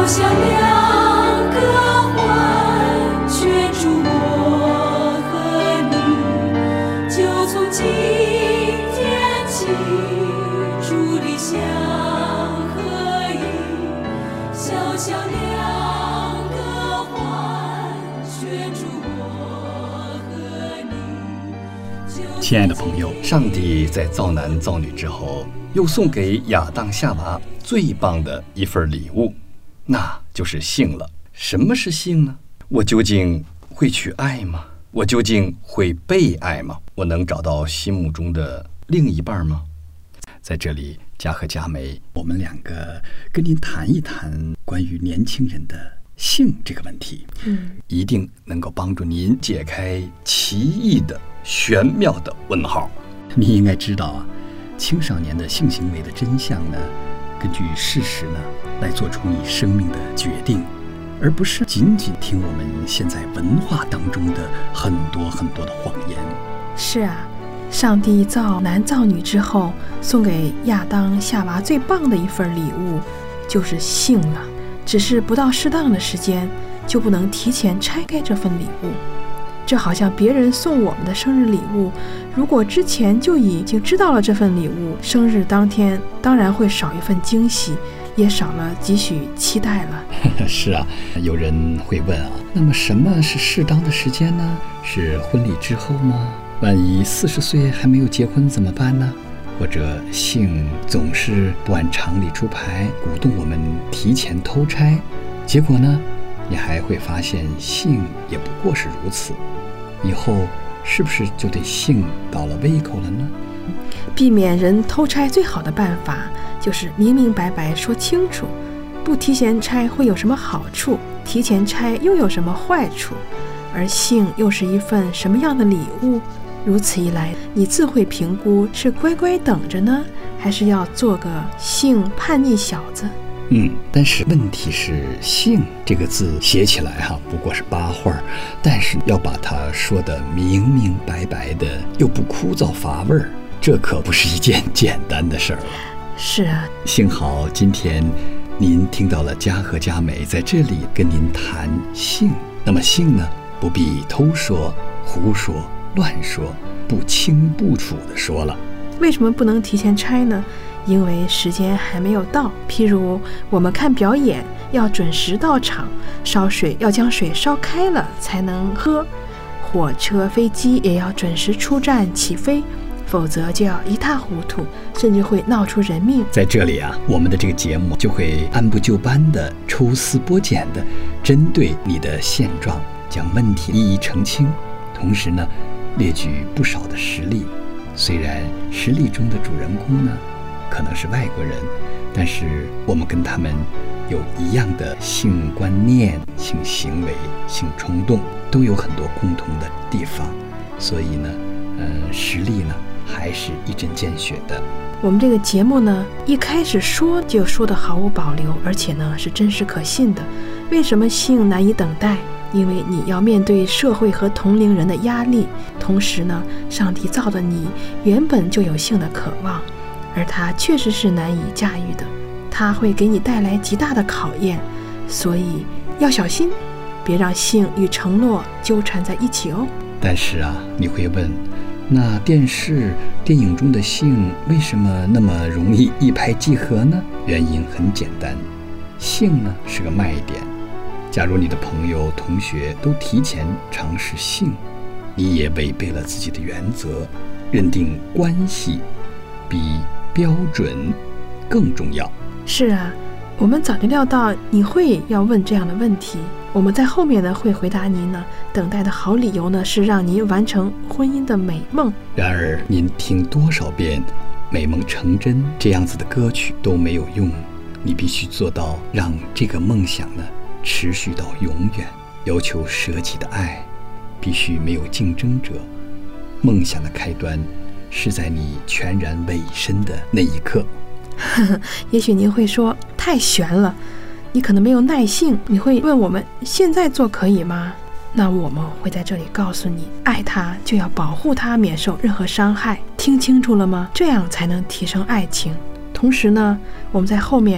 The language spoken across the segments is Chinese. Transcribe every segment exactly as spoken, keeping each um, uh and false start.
像两个环圈住我和你，就从今天起伫立相合一，小小两个环圈住我和你。 亲爱的朋友，上帝在造男造女之后，又送给亚当夏娃最棒的一份礼物，那就是性了。什么是性呢？我究竟会去爱吗？我究竟会被爱吗？我能找到心目中的另一半吗？在这里，嘉和佳梅，我们两个跟您谈一谈关于年轻人的性这个问题，嗯，一定能够帮助您解开奇异的玄妙的问号。你应该知道啊，青少年的性行为的真相呢，根据事实呢来做出你生命的决定，而不是仅仅听我们现在文化当中的很多很多的谎言。 是啊，上帝造男造女之后，送给亚当夏娃最棒的一份礼物就是性了。只是不到适当的时间，就不能提前拆开这份礼物。这好像别人送我们的生日礼物，如果之前就已经知道了这份礼物，生日当天当然会少一份惊喜，也少了几许期待了。 是啊，有人会问啊，那么什么是适当的时间呢？是婚礼之后吗？万一四十岁还没有结婚怎么办呢？或者性总是不按常理出牌，鼓动我们提前偷拆，结果呢，你还会发现性也不过是如此。以后是不是就对性倒了胃口了呢？ 避免人偷拆最好的办法就是明明白白说清楚，不提前拆会有什么好处，提前拆又有什么坏处，而性又是一份什么样的礼物？如此一来，你自会评估是乖乖等着呢，还是要做个性叛逆小子。 嗯，但是问题是，性这个字写起来哈、啊、不过是八画，但是要把它说得明明白白的，又不枯燥乏味儿，这可不是一件简单的事儿了。 是啊， 幸好今天您听到了嘉和佳美在这里跟您谈性。那么性呢，不必偷说、胡说、乱说，不清不楚地说了。 为什么不能提前拆呢？因为时间还没有到。譬如我们看表演要准时到场，烧水要将水烧开了才能喝，火车飞机也要准时出站起飞，否则就要一塌糊涂，甚至会闹出人命。 在这里啊，我们的这个节目就会按部就班的抽丝剥茧的针对你的现状将问题一一澄清，同时呢列举不少的实例。虽然实例中的主人公呢可能是外国人，但是我们跟他们有一样的性观念、性行为、性冲动，都有很多共同的地方，所以呢呃，实例呢还是一针见血的。 我们这个节目呢一开始说就说的毫无保留，而且呢是真实可信的。为什么性难以等待？因为你要面对社会和同龄人的压力，同时呢上帝造的你原本就有性的渴望，而它确实是难以驾驭的，它会给你带来极大的考验，所以要小心，别让性与承诺纠缠在一起哦。 但是啊，你会问，那电视电影中的性为什么那么容易一拍即合呢？原因很简单，性呢是个卖点。假如你的朋友同学都提前尝试性，你也违背了自己的原则，认定关系比标准更重要。 是啊，我们早就料到你会要问这样的问题，我们在后面呢会回答您呢。等待的好理由呢是让您完成婚姻的美梦。 然而您听多少遍美梦成真这样子的歌曲都没有用，你必须做到让这个梦想呢持续到永远。要求舍己的爱必须没有竞争者，梦想的开端是在你全然委身的那一刻。 也许您会说太悬了，你可能没有耐性，你会问我们现在做可以吗？那我们会在这里告诉你，爱他就要保护他免受任何伤害，听清楚了吗？这样才能提升爱情。同时呢，我们在后面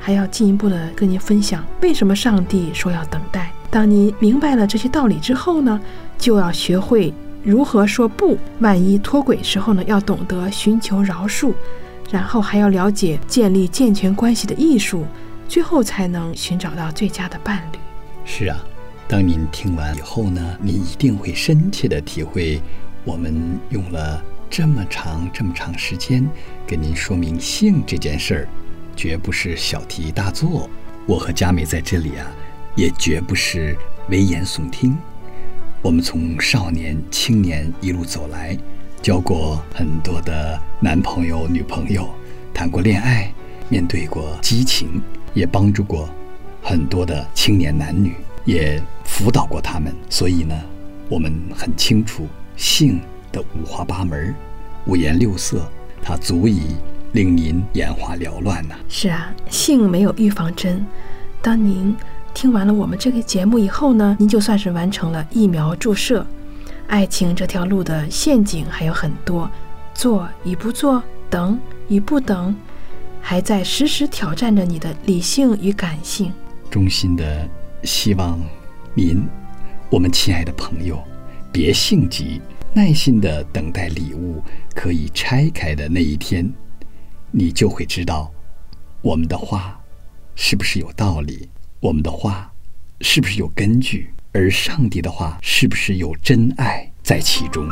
还要进一步的跟您分享为什么上帝说要等待。当你明白了这些道理之后呢，就要学会如何说不，万一脱轨时候呢，要懂得寻求饶恕，然后还要了解建立健全关系的艺术，最后才能寻找到最佳的伴侣。 是啊，当您听完以后呢，你一定会深切的体会，我们用了这么长这么长时间跟您说明性这件事儿，绝不是小题大做。我和佳美在这里啊，也绝不是危言耸听。我们从少年青年一路走来，交过很多的男朋友女朋友，谈过恋爱，面对过激情，也帮助过很多的青年男女，也辅导过他们。所以呢，我们很清楚性的五花八门，五颜六色，它足以令您眼花缭乱呢、啊。 是啊，性没有预防针。当您听完了我们这个节目以后呢，您就算是完成了疫苗注射。爱情这条路的陷阱还有很多，做与不做，等与不等，还在时时挑战着你的理性与感性。 衷心的希望您，我们亲爱的朋友，别性急，耐心的等待礼物可以拆开的那一天，你就会知道我们的话是不是有道理，我们的话是不是有根据，而上帝的话是不是有真爱在其中。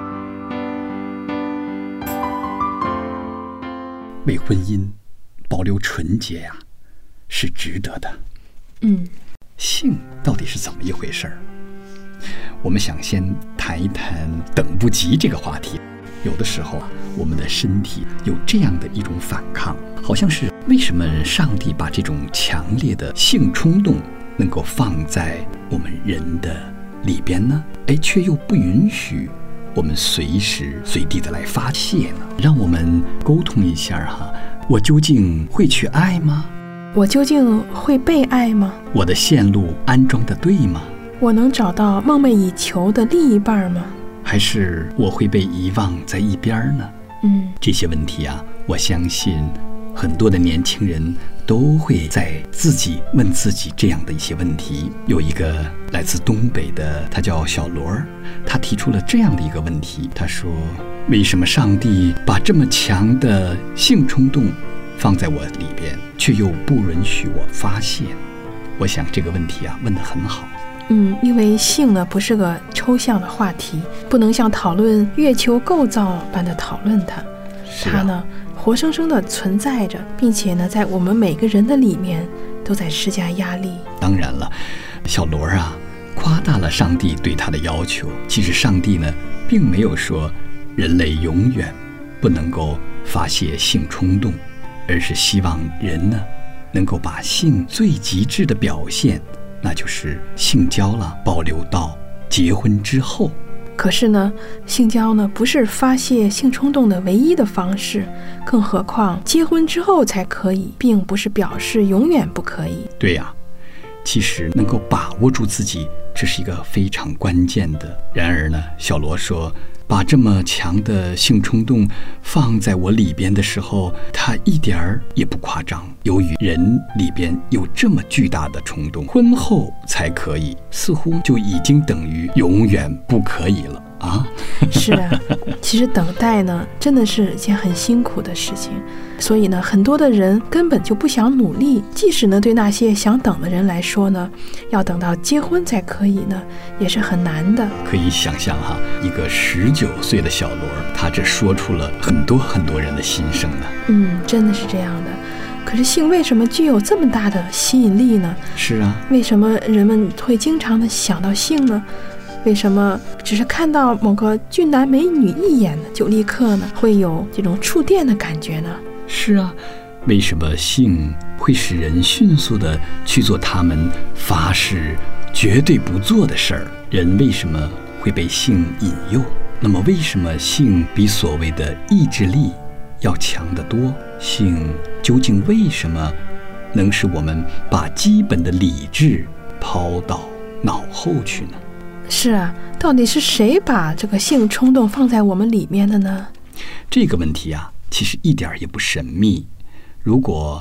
为婚姻保留纯洁呀、啊，是值得的。 嗯， 性到底是怎么一回事儿？我们想先谈一谈等不及这个话题。有的时候啊，我们的身体有这样的一种反抗，好像是为什么上帝把这种强烈的性冲动能够放在我们人的里边呢？哎，却又不允许我们随时随地的来发泄呢？让我们沟通一下哈，我究竟会去爱吗？ 我究竟会被爱吗？ 我的线路安装的对吗？ 我能找到梦寐以求的另一半吗？ 还是我会被遗忘在一边呢？ 嗯， 这些问题啊，我相信很多的年轻人都会在自己问自己这样的一些问题。有一个来自东北的，他叫小罗，他提出了这样的一个问题，他说：为什么上帝把这么强的性冲动放在我里边，却又不允许我发泄？我想这个问题啊，问得很好。 嗯，因为性呢不是个抽象的话题，不能像讨论月球构造般的讨论它。 是啊、 它呢活生生的存在着，并且呢在我们每个人的里面都在施加压力。 当然了，小罗啊夸大了上帝对他的要求。其实上帝呢并没有说人类永远不能够发泄性冲动，而是希望人呢能够把性最极致的表现，那就是性交了，保留到结婚之后。 可是呢，性交呢不是发泄性冲动的唯一的方式，更何况结婚之后才可以，并不是表示永远不可以。 对呀、啊，其实能够把握住自己，这是一个非常关键的。然而呢，小罗说，把这么强的性冲动放在我里边的时候，他一点儿也不夸张。由于人里边有这么巨大的冲动，婚后才可以，似乎就已经等于永远不可以了啊！ 是啊，其实等待呢，真的是一件很辛苦的事情。所以呢，很多的人根本就不想努力，即使呢对那些想等的人来说呢，要等到结婚才可以呢，也是很难的。 可以想象哈，一个十九岁的小罗，他这说出了很多很多人的心声呢。 嗯，真的是这样的。可是性为什么具有这么大的吸引力呢？ 是啊， 为什么人们会经常的想到性呢？为什么只是看到某个俊男美女一眼呢，就立刻呢会有这种触电的感觉呢？ 是啊，为什么性会使人迅速的去做他们发誓绝对不做的事儿？人为什么会被性引诱？那么为什么性比所谓的意志力要强得多？性究竟为什么能使我们把基本的理智抛到脑后去呢？ 是啊，到底是谁把这个性冲动放在我们里面的呢？ 这个问题啊，其实一点也不神秘。如果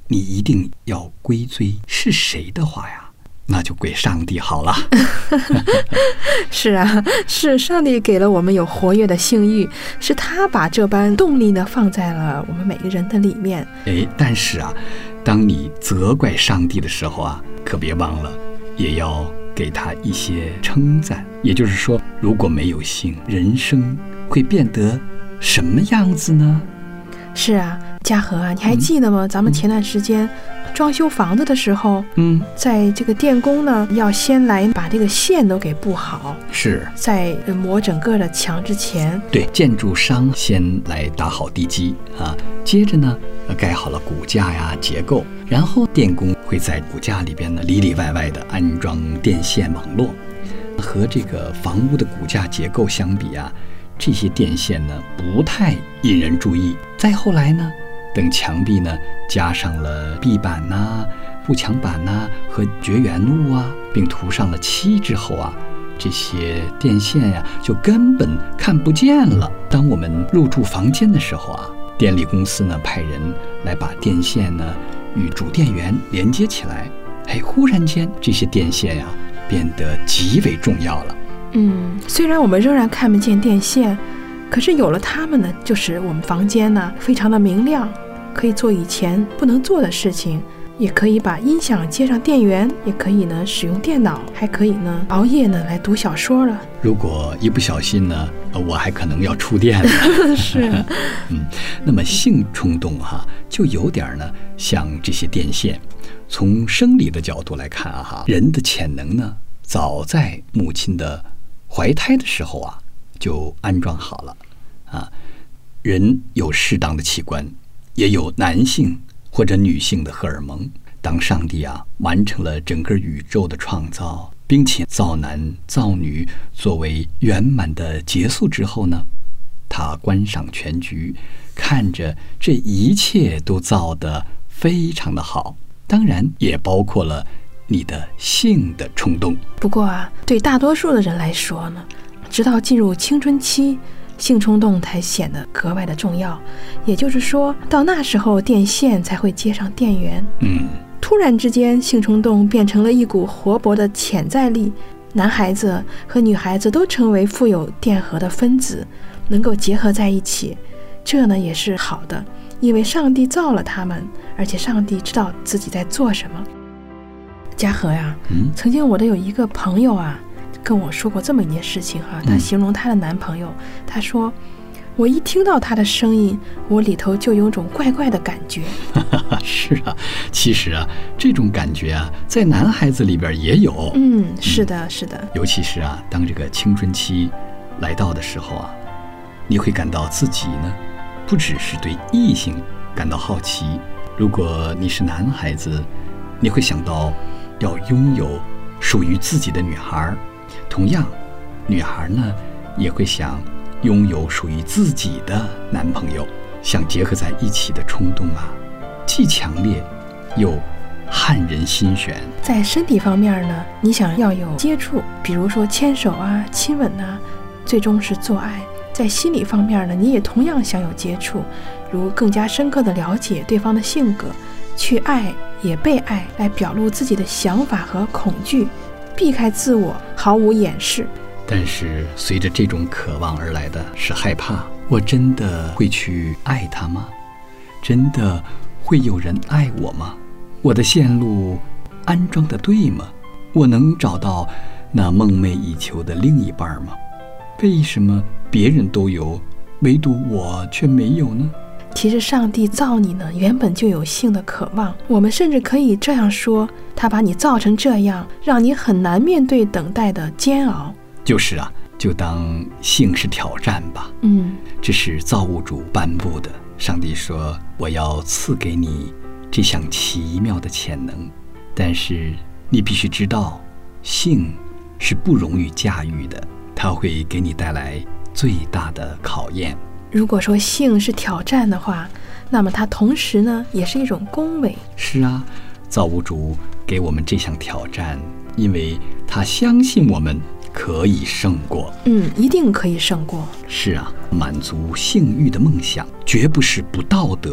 你一定要归罪是谁的话呀，那就归上帝好了。 是啊，是上帝给了我们有活跃的性欲，是他把这般动力呢放在了我们每个人的里面。 哎，但是啊，当你责怪上帝的时候啊，可别忘了也要给他一些称赞。也就是说，如果没有性，人生会变得什么样子呢？ 是啊，嘉禾啊，你还记得吗？嗯、咱们前段时间装修房子的时候，嗯，在这个电工呢，要先来把这个线都给布好， 是在磨整个的墙之前， 对，建筑商先来打好地基啊，接着呢，盖好了骨架呀、结构，然后电工会在骨架里边呢里里外外的安装电线网络。和这个房屋的骨架结构相比啊，这些电线呢不太引人注意。再后来呢，等墙壁呢加上了壁板呐、啊、步墙板呐、啊、和绝缘物啊，并涂上了漆之后啊，这些电线呀、啊、就根本看不见了。当我们入住房间的时候啊，电力公司呢派人来把电线呢与主电源连接起来。哎，忽然间这些电线呀、啊、变得极为重要了。 嗯，虽然我们仍然看不见电线，可是有了它们呢，就使我们房间呢非常的明亮，可以做以前不能做的事情，也可以把音响接上电源，也可以呢使用电脑，还可以呢熬夜呢来读小说了。 如果一不小心呢，我还可能要触电了。 是， 嗯，那么性冲动哈、啊，就有点呢像这些电线。从生理的角度来看啊，哈，人的潜能呢，早在母亲的怀胎的时候啊，就安装好了啊。人有适当的器官，也有男性或者女性的荷尔蒙。当上帝啊完成了整个宇宙的创造，并且造男造女作为圆满的结束之后呢，他观赏全局，看着这一切都造得非常的好。当然也包括了你的性的冲动。 不过啊，对大多数的人来说呢，直到进入青春期，性冲动才显得格外的重要。也就是说，到那时候电线才会接上电源。嗯，突然之间，性冲动变成了一股活泼的潜在力，男孩子和女孩子都成为富有电荷的分子，能够结合在一起。这呢也是好的，因为上帝造了他们，而且上帝知道自己在做什么。嘉禾呀、嗯，曾经我的有一个朋友啊，跟我说过这么一件事情哈、啊，她形容她的男朋友，她说，我一听到他的声音，我里头就有种怪怪的感觉。 是啊，其实啊，这种感觉啊，在男孩子里边也有。 嗯，是的，是的。 尤其是啊，当这个青春期来到的时候啊，你会感到自己呢，不只是对异性感到好奇。如果你是男孩子，你会想到要拥有属于自己的女孩。同样，女孩呢也会想拥有属于自己的男朋友。想结合在一起的冲动啊，既强烈又撼人心弦。在身体方面呢，你想要有接触，比如说牵手啊、亲吻啊，最终是做爱。在心理方面呢，你也同样想有接触，如更加深刻的了解对方的性格，去爱也被爱，来表露自己的想法和恐惧，避开自我，毫无掩饰。 但是随着这种渴望而来的是害怕。我真的会去爱他吗？真的会有人爱我吗？我的线路安装的对吗？我能找到那梦寐以求的另一半吗？为什么别人都有，唯独我却没有呢？ 其实上帝造你呢，原本就有性的渴望。我们甚至可以这样说，他把你造成这样，让你很难面对等待的煎熬。 就是啊，就当性是挑战吧。 嗯， 这是造物主颁布的。上帝说，我要赐给你这项奇妙的潜能，但是你必须知道，性是不容易驾驭的，它会给你带来最大的考验。 如果说性是挑战的话，那么它同时呢也是一种恭维。 是啊，造物主给我们这项挑战，因为他相信我们可以胜过。 嗯，一定可以胜过。 是啊，满足性欲的梦想绝不是不道德，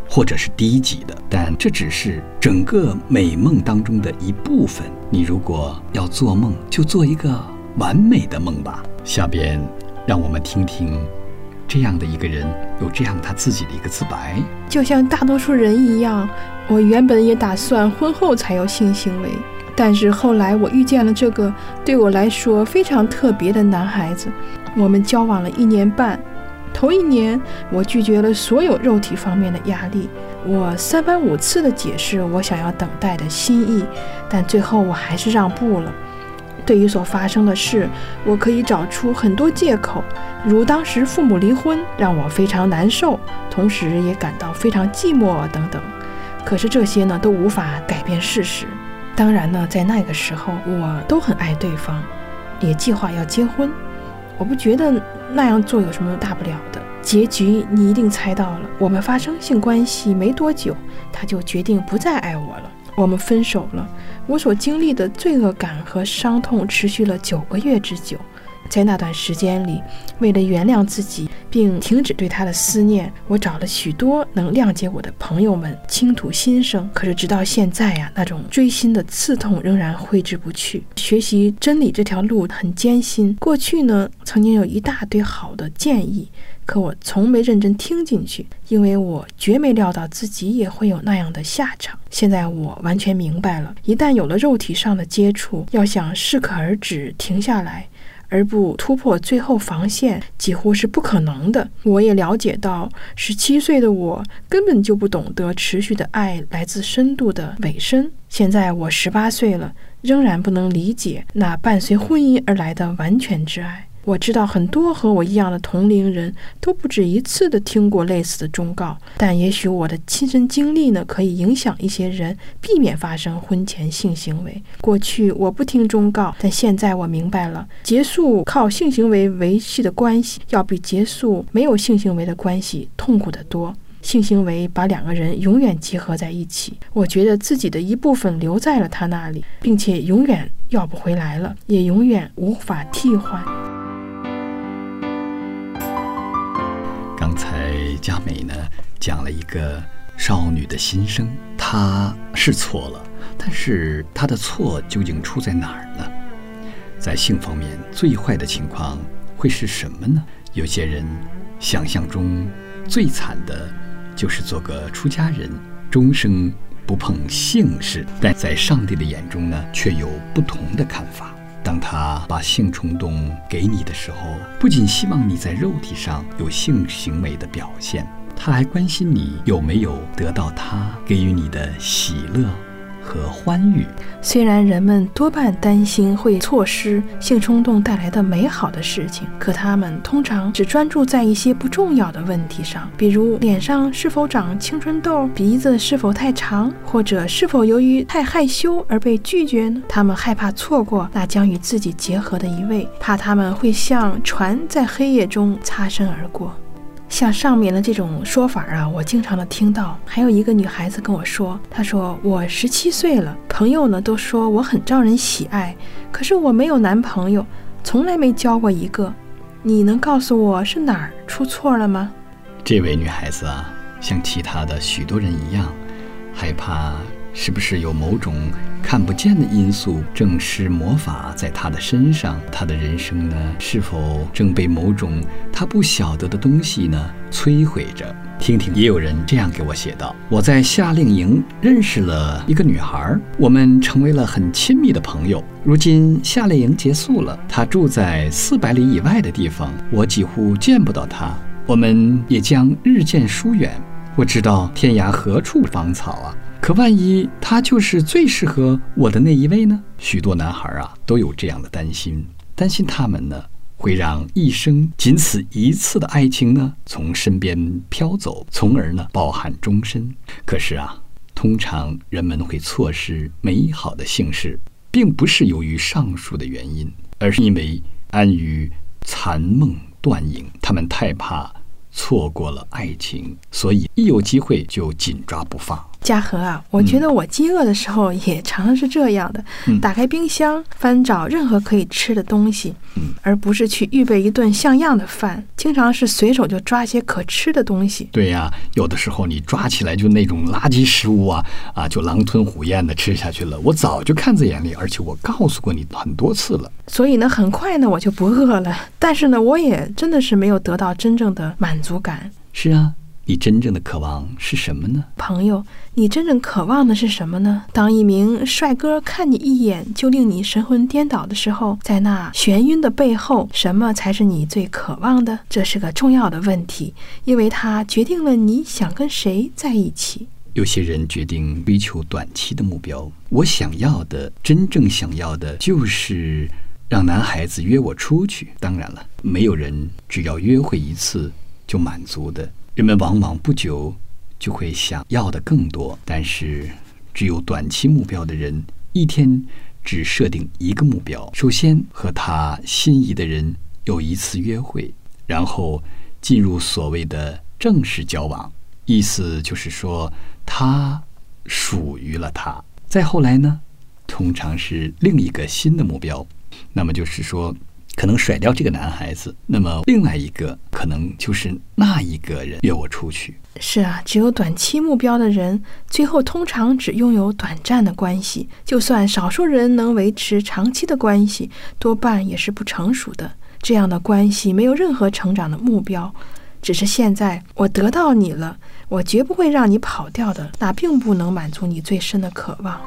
或者是低级的，但这只是整个美梦当中的一部分。你如果要做梦，就做一个完美的梦吧。下边让我们听听这样的一个人有这样他自己的一个自白。 就像大多数人一样，我原本也打算婚后才有性行为，但是后来我遇见了这个对我来说非常特别的男孩子。我们交往了一年半，头一年我拒绝了所有肉体方面的压力，我三番五次的解释我想要等待的心意，但最后我还是让步了。对于所发生的事，我可以找出很多借口，如当时父母离婚让我非常难受，同时也感到非常寂寞等等。可是这些呢都无法改变事实。当然呢，在那个时候我都很爱对方，也计划要结婚。我不觉得那样做有什么大不了的。结局你一定猜到了，我们发生性关系没多久，他就决定不再爱我了，我们分手了。我所经历的罪恶感和伤痛持续了九个月之久。在那段时间里，为了原谅自己并停止对他的思念，我找了许多能谅解我的朋友们倾吐心声。可是直到现在呀、啊，那种锥心的刺痛仍然挥之不去。学习真理这条路很艰辛，过去呢曾经有一大堆好的建议，可我从没认真听进去，因为我绝没料到自己也会有那样的下场。现在我完全明白了，一旦有了肉体上的接触，要想适可而止停下来，而不突破最后防线，几乎是不可能的。我也了解到，十七岁的我根本就不懂得持续的爱来自深度的委身。现在我十八岁了，仍然不能理解那伴随婚姻而来的完全之爱。我知道很多和我一样的同龄人都不止一次的听过类似的忠告，但也许我的亲身经历呢，可以影响一些人避免发生婚前性行为。过去我不听忠告，但现在我明白了，结束靠性行为维系的关系，要比结束没有性行为的关系痛苦得多。性行为把两个人永远结合在一起，我觉得自己的一部分留在了他那里，并且永远要不回来了，也永远无法替换。 刚才佳美呢讲了一个少女的心声，她是错了，但是她的错究竟出在哪儿呢？在性方面最坏的情况会是什么呢？有些人想象中最惨的就是做个出家人，终生不碰性事，但在上帝的眼中呢却有不同的看法。当他把性冲动给你的时候，不仅希望你在肉体上有性行为的表现，他还关心你有没有得到他给予你的喜乐和欢愉。 虽然人们多半担心会错失性冲动带来的美好的事情，可他们通常只专注在一些不重要的问题上，比如脸上是否长青春痘，鼻子是否太长，或者是否由于太害羞而被拒绝呢？他们害怕错过那将与自己结合的一位，怕他们会像船在黑夜中擦身而过。像上面的这种说法啊，我经常的听到。还有一个女孩子跟我说，她说我十七岁了，朋友呢都说我很招人喜爱，可是我没有男朋友，从来没交过一个。你能告诉我是哪儿出错了吗？ 这位女孩子啊，像其他的许多人一样，害怕是不是有某种看不见的因素正施魔法在她的身上，她的人生呢是否正被某种她不晓得的东西呢摧毁着。听听，也有人这样给我写道：我在夏令营认识了一个女孩，我们成为了很亲密的朋友。如今夏令营结束了，她住在四百里以外的地方，我几乎见不到她，我们也将日渐疏远。我知道天涯何处芳草啊，可万一他就是最适合我的那一位呢？许多男孩啊都有这样的担心，担心他们呢会让一生仅此一次的爱情呢从身边飘走，从而呢抱憾终身。可是啊，通常人们会错失美好的性事，并不是由于上述的原因，而是因为安于残梦断影，他们太怕错过了爱情，所以一有机会就紧抓不放。 嘉禾啊，我觉得我饥饿的时候也常常是这样的， 嗯、 打开冰箱翻找任何可以吃的东西， 嗯、 而不是去预备一顿像样的饭，经常是随手就抓些可吃的东西。 对呀、啊，有的时候你抓起来就那种垃圾食物啊啊，就狼吞虎咽的吃下去了。我早就看在眼里，而且我告诉过你很多次了。 所以呢，很快呢我就不饿了，但是呢，我也真的是没有得到真正的满足感。 是啊。你真正的渴望是什么呢？ 朋友，你真正渴望的是什么呢？当一名帅哥看你一眼就令你神魂颠倒的时候，在那眩晕的背后，什么才是你最渴望的？这是个重要的问题，因为它决定了你想跟谁在一起。 有些人决定追求短期的目标，我想要的，真正想要的就是让男孩子约我出去。当然了，没有人只要约会一次就满足的。人们往往不久就会想要的更多，但是只有短期目标的人，一天只设定一个目标。首先和他心仪的人有一次约会，然后进入所谓的正式交往，意思就是说他属于了他。再后来呢，通常是另一个新的目标，那么就是说可能甩掉这个男孩子，那么另外一个可能就是那一个人约我出去。 是啊，只有短期目标的人，最后通常只拥有短暂的关系。就算少数人能维持长期的关系，多半也是不成熟的。这样的关系没有任何成长的目标，只是现在我得到你了，我绝不会让你跑掉的，那并不能满足你最深的渴望。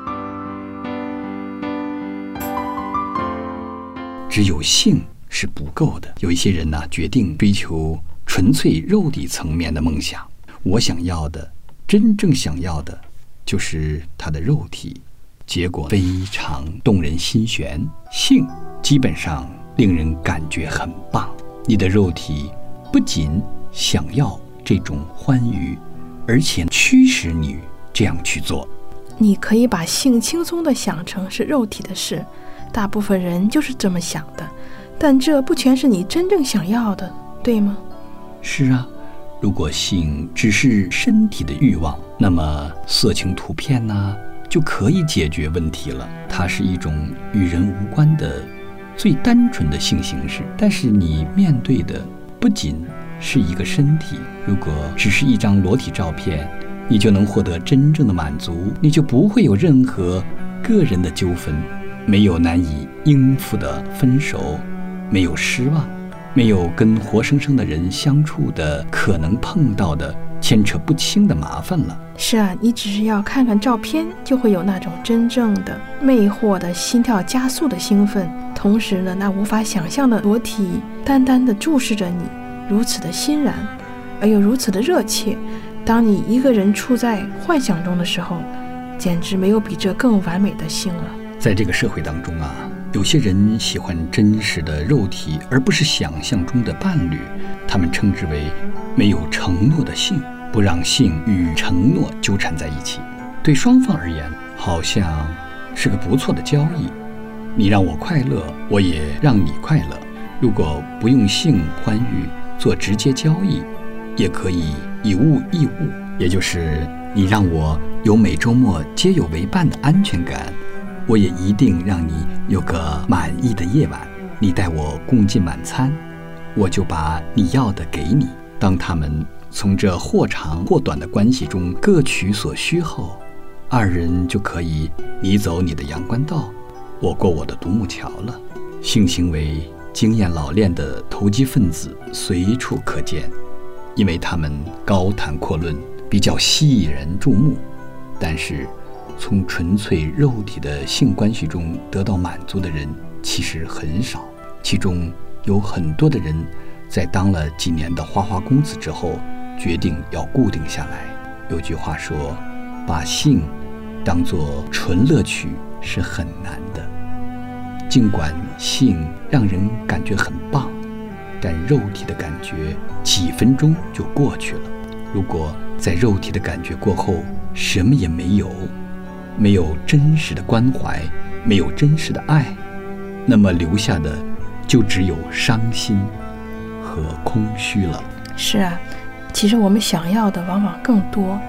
只有性是不够的。有一些人呢、啊，决定追求纯粹肉体层面的梦想。我想要的，真正想要的，就是他的肉体。结果非常动人心弦。性基本上令人感觉很棒。你的肉体不仅想要这种欢愉，而且驱使你这样去做。 你可以把性轻松地想成是肉体的事。大部分人就是这么想的，但这不全是你真正想要的，对吗？ 是啊，如果性只是身体的欲望，那么色情图片呢，就可以解决问题了。它是一种与人无关的最单纯的性形式，但是你面对的不仅是一个身体。如果只是一张裸体照片，你就能获得真正的满足，你就不会有任何个人的纠纷，没有难以应付的分手，没有失望，没有跟活生生的人相处的可能碰到的牵扯不清的麻烦了。 是啊，你只是要看看照片，就会有那种真正的魅惑的心跳加速的兴奋，同时呢，那无法想象的裸体单单的注视着你，如此的欣然，而又如此的热切。当你一个人处在幻想中的时候，简直没有比这更完美的性了。 在这个社会当中啊，有些人喜欢真实的肉体，而不是想象中的伴侣，他们称之为没有承诺的性，不让性与承诺纠缠在一起。对双方而言，好像是个不错的交易，你让我快乐，我也让你快乐。如果不用性欢愉做直接交易，也可以以物易物，也就是你让我有每周末皆有为伴的安全感，我也一定让你有个满意的夜晚。你带我共进晚餐，我就把你要的给你。当他们从这或长或短的关系中各取所需后，二人就可以你走你的阳关道，我过我的独木桥了。性行为经验老练的投机分子随处可见，因为他们高谈阔论，比较吸引人注目。但是从纯粹肉体的性关系中得到满足的人其实很少，其中有很多的人在当了几年的花花公子之后，决定要固定下来。有句话说，把性当作纯乐趣是很难的。尽管性让人感觉很棒，但肉体的感觉几分钟就过去了。如果在肉体的感觉过后什么也没有，没有真实的关怀，没有真实的爱，那么留下的就只有伤心和空虚了。 是啊，其实我们想要的往往更多，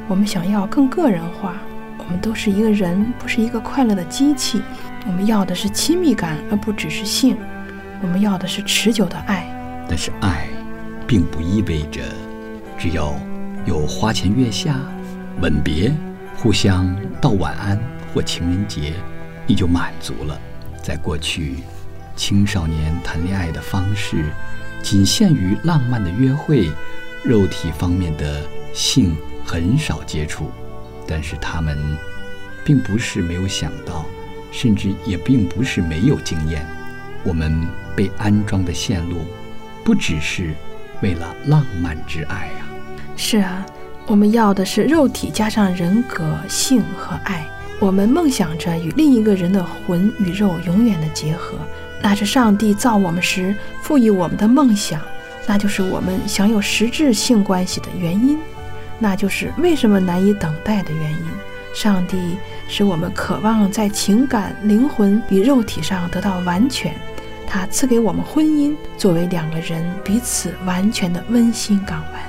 我们想要更个人化，我们都是一个人，不是一个快乐的机器。我们要的是亲密感，而不只是性。我们要的是持久的爱。 但是爱并不意味着只要有花前月下、吻别、互相道晚安或情人节，你就满足了。在过去，青少年谈恋爱的方式仅限于浪漫的约会，肉体方面的性很少接触。但是他们并不是没有想到，甚至也并不是没有经验。我们被安装的线路不只是为了浪漫之爱啊。 是啊，我们要的是肉体加上人格、性和爱。我们梦想着与另一个人的魂与肉永远的结合，那是上帝造我们时赋予我们的梦想，那就是我们享有实质性关系的原因，那就是为什么难以等待的原因。上帝使我们渴望在情感、灵魂与肉体上得到完全，他赐给我们婚姻，作为两个人彼此完全的温馨港湾。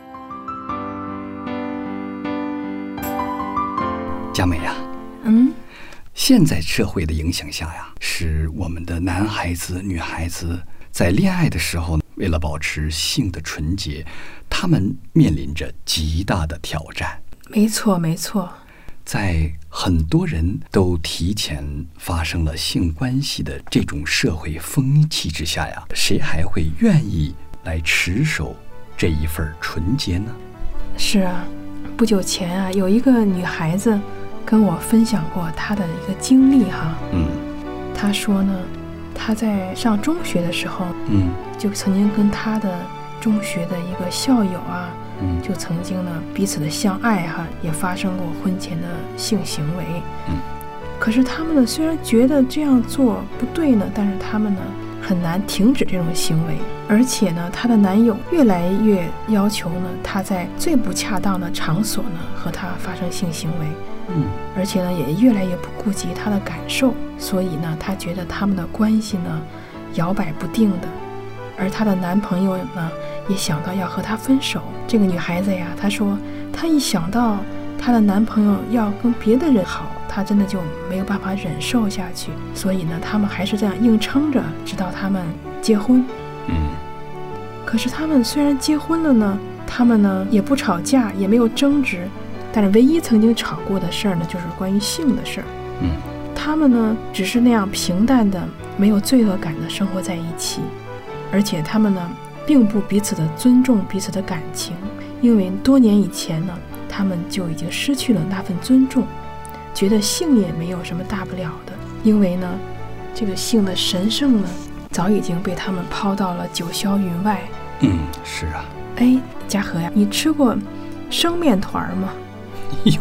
佳美啊， 嗯， 现在社会的影响下呀，使我们的男孩子、女孩子在恋爱的时候，为了保持性的纯洁，他们面临着极大的挑战。 没错，没错。 在很多人都提前发生了性关系的这种社会风气之下呀，谁还会愿意来持守这一份纯洁呢？ 是啊，不久前啊，有一个女孩子跟我分享过她的一个经历哈。 嗯， 她说呢，她在上中学的时候， 嗯， 就曾经跟她的中学的一个校友啊， 嗯， 就曾经呢彼此的相爱哈，也发生过婚前的性行为。 嗯， 可是他们呢，虽然觉得这样做不对呢，但是他们呢很难停止这种行为，而且呢，她的男友越来越要求呢，她在最不恰当的场所呢和她发生性行为。 嗯， 而且呢，也越来越不顾及她的感受，所以呢，她觉得他们的关系呢摇摆不定的。而她的男朋友呢，也想到要和她分手。这个女孩子呀，她说，她一想到她的男朋友要跟别的人好，她真的就没有办法忍受下去。所以呢，他们还是这样硬撑着，直到他们结婚。 嗯， 可是他们虽然结婚了呢，他们呢也不吵架，也没有争执。但是唯一曾经吵过的事儿呢，就是关于性的事儿。 嗯， 他们呢只是那样平淡的、没有罪恶感的生活在一起，而且他们呢并不彼此的尊重彼此的感情，因为多年以前呢，他们就已经失去了那份尊重，觉得性也没有什么大不了的，因为呢，这个性的神圣呢，早已经被他们抛到了九霄云外。 嗯，是啊。 哎，嘉禾呀，你吃过生面团吗？ 哟，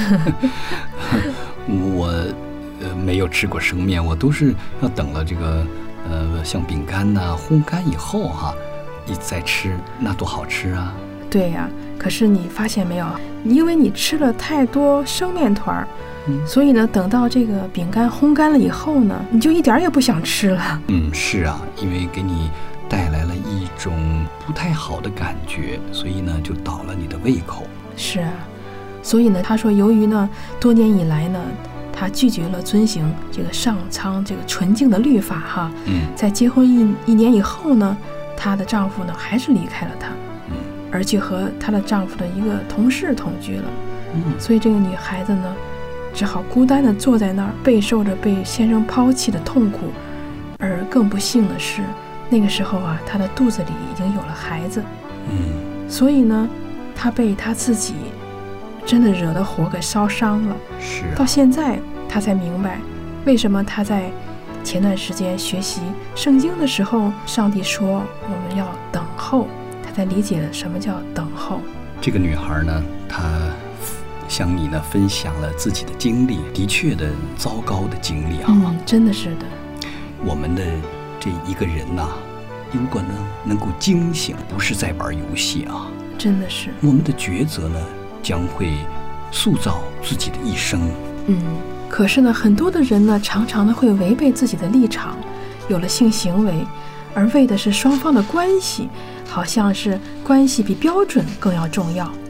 我呃没有吃过生面，我都是要等了这个呃像饼干呐、烘干以后哈，你再吃，那多好吃啊！ 对呀、啊，可是你发现没有，因为你吃了太多生面团，嗯，所以呢，等到这个饼干烘干了以后呢，你就一点也不想吃了。 嗯，是啊，因为给你带来了一种不太好的感觉，所以呢，就倒了你的胃口。 是啊。所以呢，他说，由于呢，多年以来呢，他拒绝了遵行这个上苍这个纯净的律法哈。 嗯， 在结婚一一年以后呢，她的丈夫呢还是离开了她， 嗯， 而且和她的丈夫的一个同事同居了。 嗯， 所以这个女孩子呢，只好孤单地坐在那儿，备受着被先生抛弃的痛苦。而更不幸的是，那个时候啊，她的肚子里已经有了孩子。 嗯， 所以呢，她被她自己真的惹得火给烧伤了。 是啊。 到现在他才明白，为什么他在前段时间学习圣经的时候，上帝说我们要等候，他才理解了什么叫等候。 这个女孩呢，她向你呢分享了自己的经历，的确的糟糕的经历啊。 嗯，真的是的。 我们的这一个人呐、啊，如果呢能够惊醒，不是在玩游戏啊， 真的是。 我们的抉择呢，将会塑造自己的一生。 嗯，可是呢，很多的人呢，常常的会违背自己的立场，有了性行为，而为的是双方的关系，好像是关系比标准更要重要。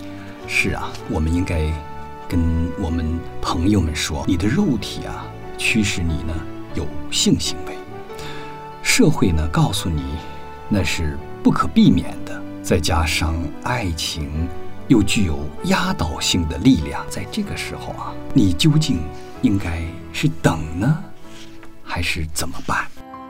是啊，我们应该跟我们朋友们说，你的肉体啊驱使你呢有性行为，社会呢告诉你那是不可避免的，再加上爱情又具有压倒性的力量，在这个时候啊，你究竟应该是等呢，还是怎么办？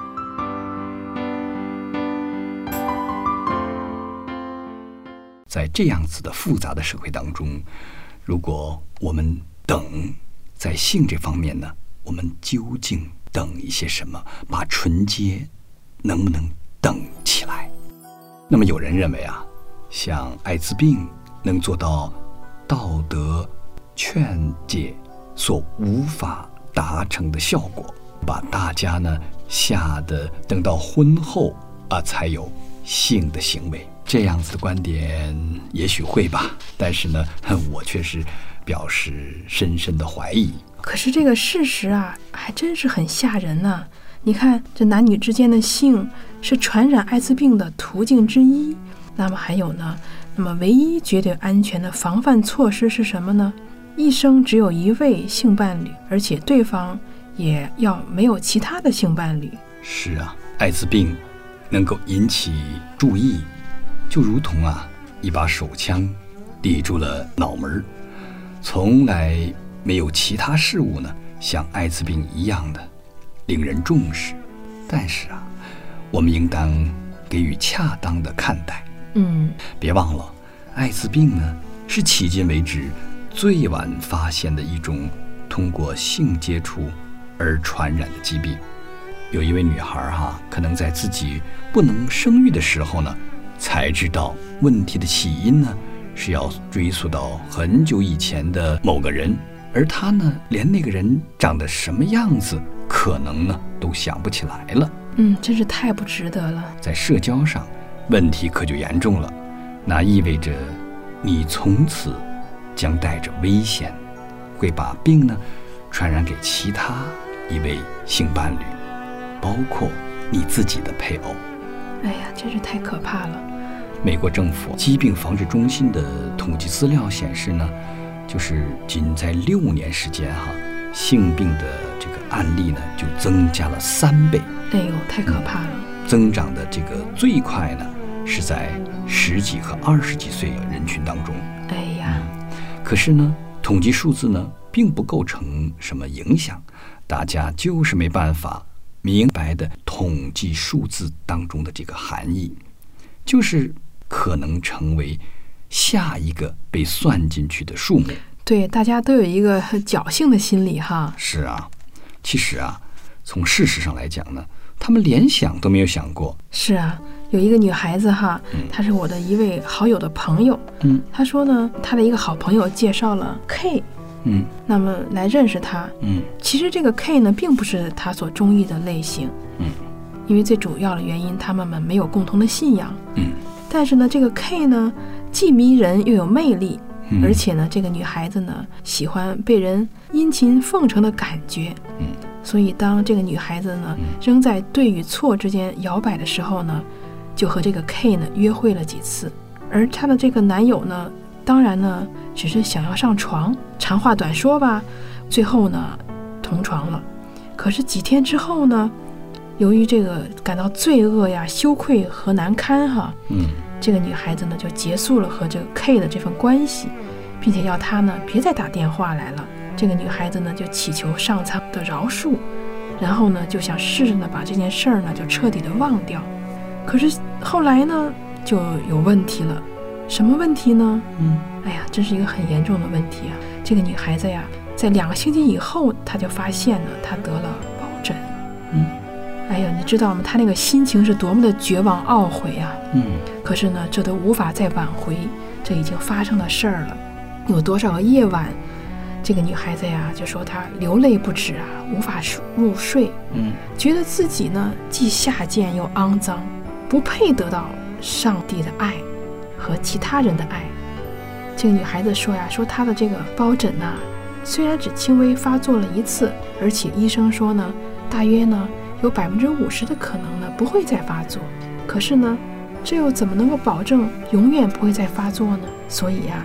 在这样子的复杂的社会当中，如果我们等，在性这方面呢，我们究竟等一些什么？把纯洁能不能等起来？那么有人认为啊，像艾滋病能做到道德劝诫所无法达成的效果，把大家呢吓得等到婚后啊才有性的行为，这样子的观点也许会吧，但是呢，我却是表示深深的怀疑。 可是这个事实啊，还真是很吓人呢、啊。你看，这男女之间的性是传染艾滋病的途径之一。那么还有呢？那么唯一绝对安全的防范措施是什么呢？一生只有一位性伴侣，而且对方也要没有其他的性伴侣。 是啊，艾滋病能够引起注意，就如同啊一把手枪抵住了脑门，从来没有其他事物呢像艾滋病一样的令人重视。但是啊，我们应当给予恰当的看待。 嗯， 别忘了，艾滋病呢是迄今为止最晚发现的一种通过性接触而传染的疾病。有一位女孩哈、啊，可能在自己不能生育的时候呢，才知道问题的起因呢是要追溯到很久以前的某个人，而她呢连那个人长得什么样子可能呢都想不起来了。 嗯，真是太不值得了。 在社交上问题可就严重了，那意味着你从此将带着危险，会把病呢传染给其他一位性伴侣，包括你自己的配偶。 哎呀，真是太可怕了。 美国政府疾病防治中心的统计资料显示呢，就是仅在六年时间哈，性病的这个案例呢就增加了三倍。 哎呦，太可怕了。 嗯、增长的这个最快呢是在十几和二十几岁的人群当中。 哎呀、 嗯，可是呢，统计数字呢并不构成什么影响，大家就是没办法明白的统计数字当中的这个含义，就是可能成为下一个被算进去的数目。 对，大家都有一个侥幸的心理哈。 是啊，其实啊，从事实上来讲呢，他们连想都没有想过。 是啊，有一个女孩子哈， 嗯、 她是我的一位好友的朋友。 嗯， 她说呢，她的一个好朋友介绍了 K。 嗯， 那么来认识他。 嗯， 其实这个 K 呢，并不是他所中意的类型。 嗯， 因为最主要的原因，他们们没有共同的信仰。 嗯， 但是呢，这个 K 呢，既迷人又有魅力， 嗯、 而且呢，这个女孩子呢，喜欢被人殷勤奉承的感觉。 嗯， 所以当这个女孩子呢，仍在对与错之间摇摆的时候呢，就和这个 K 呢约会了几次，而她的这个男友呢，当然呢，只是想要上床。长话短说吧，最后呢，同床了。可是几天之后呢，由于这个感到罪恶呀、羞愧和难堪哈， 嗯， 这个女孩子呢就结束了和这个 K 的这份关系，并且要他呢别再打电话来了。这个女孩子呢就祈求上苍的饶恕，然后呢就想试着呢把这件事儿呢就彻底的忘掉。可是后来呢就有问题了，什么问题呢？ 嗯， 哎呀，这是一个很严重的问题啊！这个女孩子呀，在两个星期以后，她就发现呢，她得了疱疹。 嗯， 哎呀，你知道吗？她那个心情是多么的绝望懊悔啊！ 嗯， 可是呢，这都无法再挽回，这已经发生的事儿了。有多少个夜晚，这个女孩子呀，就说她流泪不止啊，无法入睡。 嗯， 觉得自己呢，既下贱又肮脏，不配得到上帝的爱和其他人的爱。这个女孩子说呀，说她的这个疱疹呐、啊，虽然只轻微发作了一次，而且医生说呢，大约呢有百分之五十的可能呢不会再发作。可是呢，这又怎么能够保证永远不会再发作呢？所以呀、啊，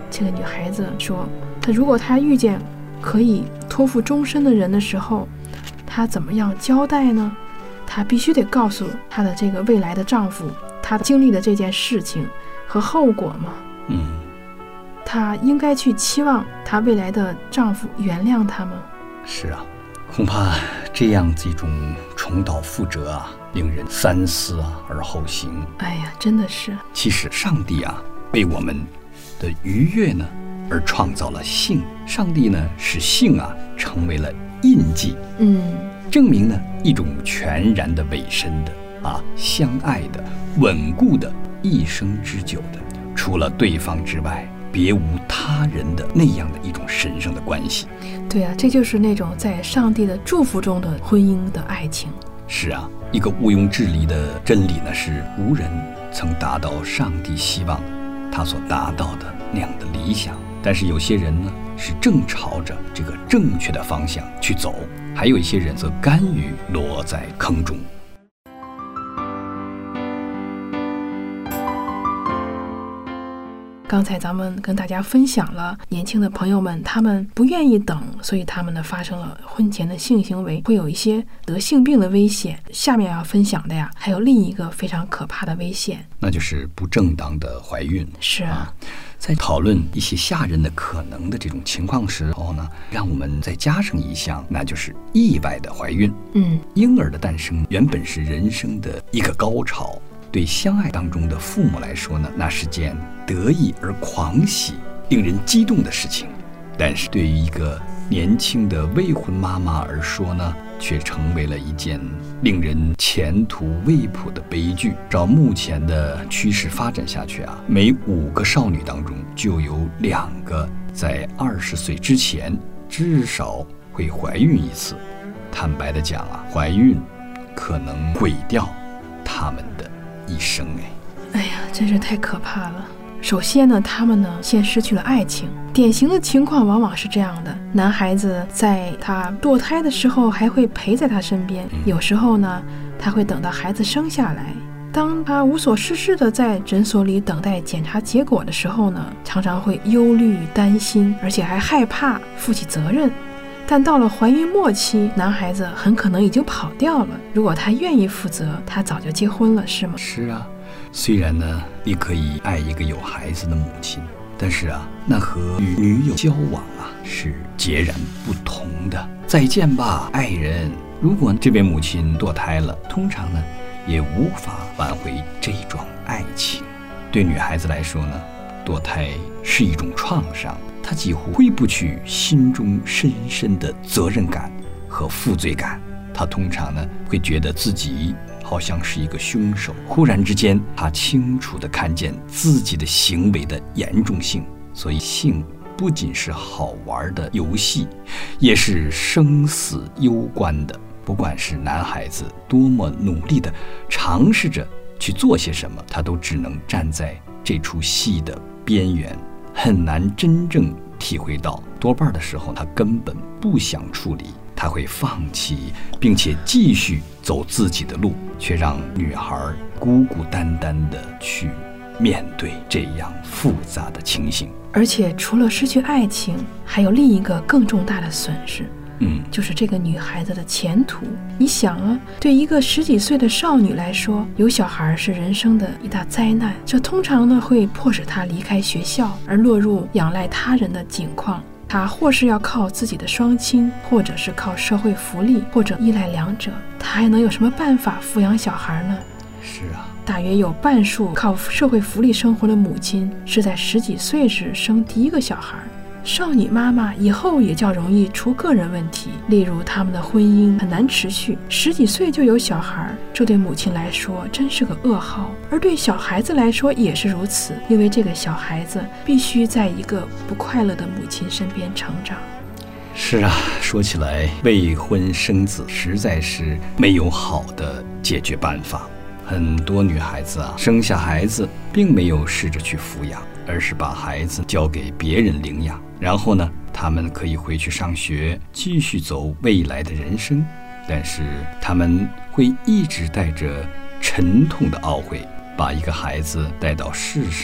这个女孩子说，她如果她遇见可以托付终身的人的时候，她怎么样交代呢？她必须得告诉她的这个未来的丈夫，她经历的这件事情和后果吗？ 嗯， 她应该去期望她未来的丈夫原谅她吗？ 是啊，恐怕这样子一种重蹈覆辙啊，令人三思啊而后行。 哎呀，真的是。 其实上帝啊，为我们的愉悦呢而创造了性，上帝呢使性啊成为了印记， 嗯， 证明呢一种全然的委身的啊相爱的稳固的一生之久的，除了对方之外别无他人的那样的一种神圣的关系。 对啊，这就是那种在上帝的祝福中的婚姻的爱情。 是啊，一个毋庸置疑的真理呢，是无人曾达到上帝希望他所达到的那样的理想。但是有些人呢，是正朝着这个正确的方向去走，还有一些人则甘于落在坑中。 刚才咱们跟大家分享了年轻的朋友们，他们不愿意等，所以他们呢发生了婚前的性行为，会有一些得性病的危险。下面要分享的呀，还有另一个非常可怕的危险， 那就是不正当的怀孕。 是啊， 啊在讨论一些吓人的可能的这种情况时候呢，让我们再加上一项，那就是意外的怀孕。 嗯， 婴儿的诞生原本是人生的一个高潮，对相爱当中的父母来说呢，那是件得意而狂喜、令人激动的事情。但是对于一个年轻的未婚妈妈而说呢，却成为了一件令人前途未卜的悲剧。照目前的趋势发展下去啊，每五个少女当中就有两个在二十岁之前至少会怀孕一次。坦白的讲啊，怀孕可能毁掉他们的一生。哎， 哎呀，真是太可怕了。首先呢，他们呢先失去了爱情。典型的情况往往是这样的：男孩子在他堕胎的时候还会陪在他身边，有时候呢，他会等到孩子生下来。当他无所事事的在诊所里等待检查结果的时候呢，常常会忧虑、担心，而且还害怕负起责任。但到了怀孕末期，男孩子很可能已经跑掉了。如果他愿意负责，他早就结婚了，是吗？ 是啊，虽然呢，你可以爱一个有孩子的母亲，但是啊，那和与女友交往啊是截然不同的。再见吧，爱人。如果这位母亲堕胎了，通常呢，也无法挽回这桩爱情。对女孩子来说呢，堕胎是一种创伤。他几乎挥不去心中深深的责任感和负罪感，他通常呢会觉得自己好像是一个凶手。忽然之间，他清楚地看见自己的行为的严重性。所以性不仅是好玩的游戏，也是生死攸关的。不管是男孩子多么努力地尝试着去做些什么，他都只能站在这出戏的边缘，很难真正体会到。多半的时候他根本不想处理，他会放弃并且继续走自己的路，却让女孩孤孤单单地去面对这样复杂的情形。 而且除了失去爱情，还有另一个更重大的损失， 嗯， 就是这个女孩子的前途。你想啊，对一个十几岁的少女来说，有小孩是人生的一大灾难，这通常呢会迫使她离开学校，而落入仰赖他人的境况。她或是要靠自己的双亲，或者是靠社会福利，或者依赖两者。她还能有什么办法抚养小孩呢？ 是啊， 大约有半数靠社会福利生活的母亲是在十几岁时生第一个小孩。少女妈妈以后也较容易出个人问题，例如他们的婚姻很难持续，十几岁就有小孩，这对母亲来说真是个噩耗，而对小孩子来说也是如此，因为这个小孩子必须在一个不快乐的母亲身边成长。 是啊，说起来，未婚生子实在是没有好的解决办法。很多女孩子啊，生下孩子并没有试着去抚养，而是把孩子交给别人领养，然后呢，他们可以回去上学，继续走未来的人生。但是他们会一直带着沉痛的懊悔，把一个孩子带到世上，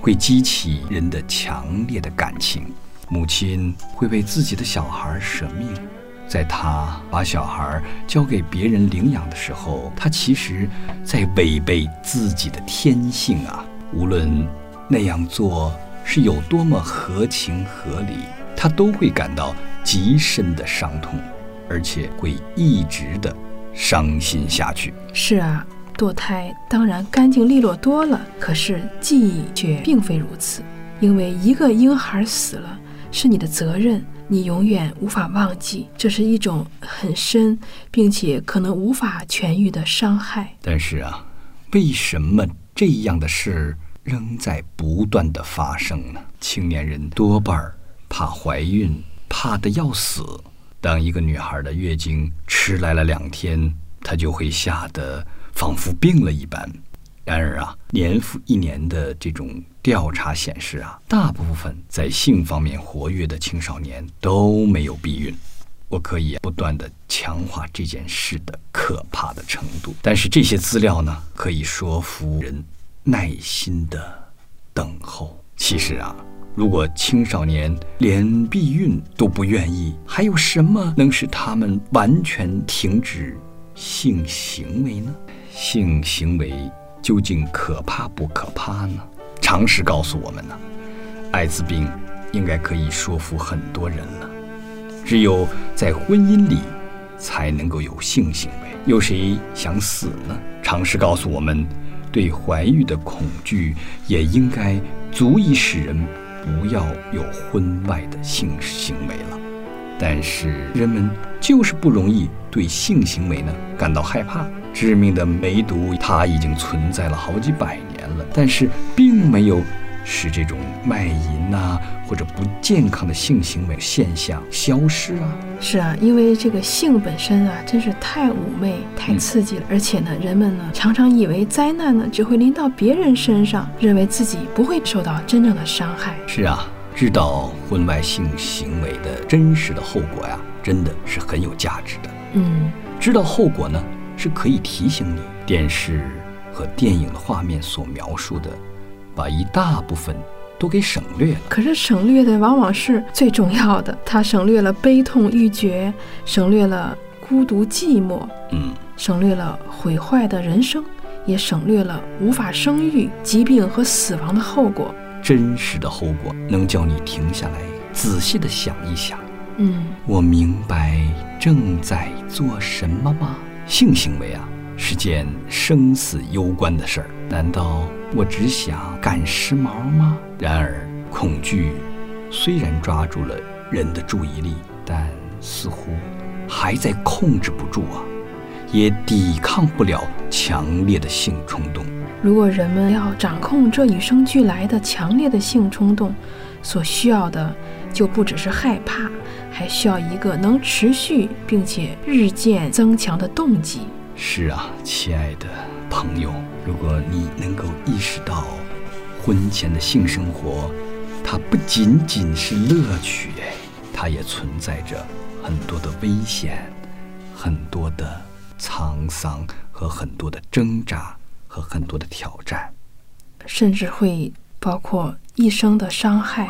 会激起人的强烈的感情。母亲会为自己的小孩舍命，在她把小孩交给别人领养的时候，她其实在违背自己的天性啊。无论那样做是有多么合情合理，她都会感到极深的伤痛，而且会一直的伤心下去。 是啊，堕胎当然干净利落多了，可是记忆却并非如此。因为一个婴孩死了，是你的责任，你永远无法忘记，这是一种很深并且可能无法痊愈的伤害。 但是啊，为什么这样的事仍在不断的发生呢？青年人多半怕怀孕，怕得要死。当一个女孩的月经迟来了两天，她就会吓得仿佛病了一般。然而啊，年复一年的这种调查显示啊，大部分在性方面活跃的青少年都没有避孕。我可以不断地强化这件事的可怕的程度，但是这些资料呢，可以说服人耐心地等候。其实啊，如果青少年连避孕都不愿意，还有什么能使他们完全停止性行为呢？性行为究竟可怕不可怕呢？常识告诉我们呢，艾滋病应该可以说服很多人了。只有在婚姻里才能够有性行为，有谁想死呢？常识告诉我们，对怀孕的恐惧也应该足以使人不要有婚外的性行为了。但是人们就是不容易对性行为呢感到害怕。致命的梅毒它已经存在了好几百年了，但是并没有使这种卖淫啊或者不健康的性行为现象消失啊。 是啊，因为这个性本身啊真是太妩媚太刺激了、嗯、而且呢人们呢常常以为灾难呢只会临到别人身上，认为自己不会受到真正的伤害。 是啊，知道婚外性行为的真实的后果呀，真的是很有价值的。 嗯， 知道后果呢是可以提醒你，电视和电影的画面所描述的把一大部分都给省略了。 可是省略的往往是最重要的，它省略了悲痛欲绝，省略了孤独寂寞， 嗯， 省略了毁坏的人生，也省略了无法生育、疾病和死亡的后果。 真实的后果能叫你停下来仔细地想一想， 嗯， 我明白正在做什么吗？性行为啊是件生死攸关的事儿，难道我只想赶时髦吗？然而恐惧虽然抓住了人的注意力，但似乎还在控制不住啊，也抵抗不了强烈的性冲动。 如果人们要掌控这与生俱来的强烈的性冲动，所需要的就不只是害怕，还需要一个能持续并且日渐增强的动机。 是啊，亲爱的朋友，如果你能够意识到婚前的性生活它不仅仅是乐趣，它也存在着很多的危险，很多的沧桑和很多的挣扎和很多的挑战， 甚至会包括一生的伤害。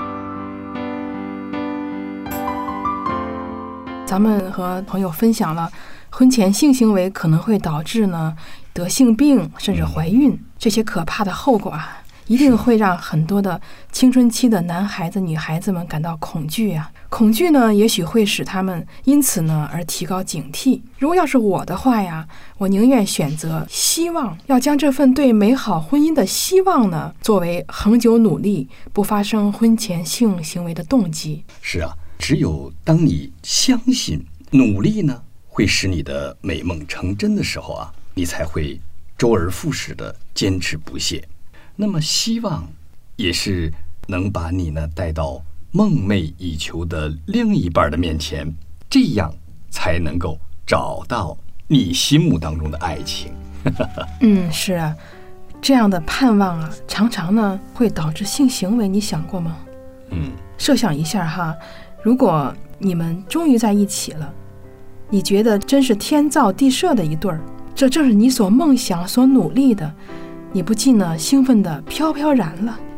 咱们和朋友分享了婚前性行为可能会导致呢得性病甚至怀孕，这些可怕的后果啊，一定会让很多的青春期的男孩子女孩子们感到恐惧啊。恐惧呢也许会使他们因此呢而提高警惕。如果要是我的话呀，我宁愿选择希望，要将这份对美好婚姻的希望呢作为恒久努力不发生婚前性行为的动机。 是啊，只有当你相信努力呢会使你的美梦成真的时候啊，你才会周而复始的坚持不懈。那么希望也是能把你呢带到梦寐以求的另一半的面前，这样才能够找到你心目当中的爱情。 嗯，是啊，这样的盼望啊，常常呢会导致性行为，你想过吗？ 嗯， 设想一下哈，如果你们终于在一起了，你觉得真是天造地设的一对儿，这正是你所梦想所努力的，你不禁呢兴奋的飘飘然了。